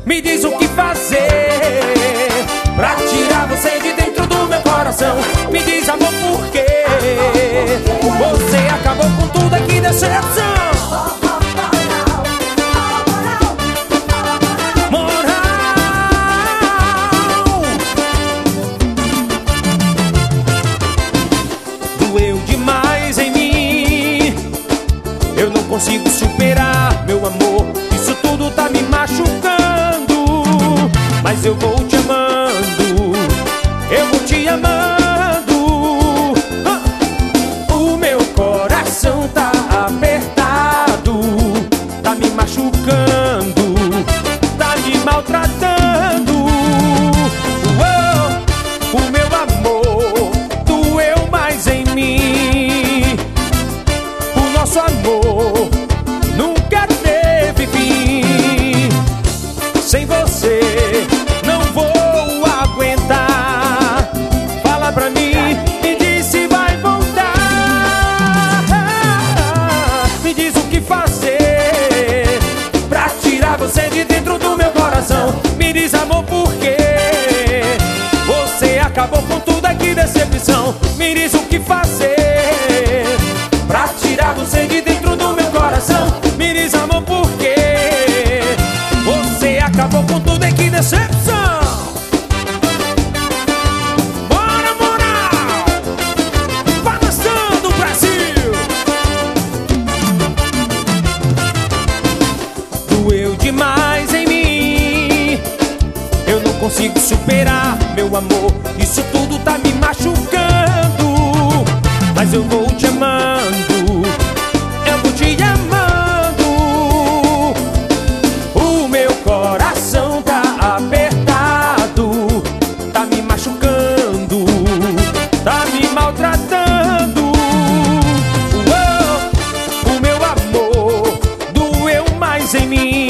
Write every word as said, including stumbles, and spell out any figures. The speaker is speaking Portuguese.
me diz o que fazer pra tirar você de dentro do meu coração. Me diz, amor, por quê você acabou com tudo, é que decepção. Doeu demais em mim, eu não consigo superar, meu amor. Isso tudo tá me machucando, mas eu vou te amando, eu vou te amando. Ah! O meu coração tá apertado, tá me machucando, tá me maltratando. Oh, o meu amor doeu mais em mim. O nosso amor nunca teve fim. Sem você não vou aguentar. Fala pra mim, me diz se vai voltar. Me diz o que fazer pra tirar você de dentro do meu coração. Me diz, amor, por quê você acabou com tudo, é que decepção. Me diz o que fazer pra tirar você de dentro do meu coração. Me diz, amor, por quê você acabou com tudo, é que decepção. Bora, moral! Balançando o Brasil! Doeu demais em mim, eu não consigo superar, meu amor. Isso tudo tá me machucando, mas eu vou te amando, eu vou te amando. O meu coração tá apertado, tá me machucando, tá me maltratando. Oh, o meu amor doeu mais em mim.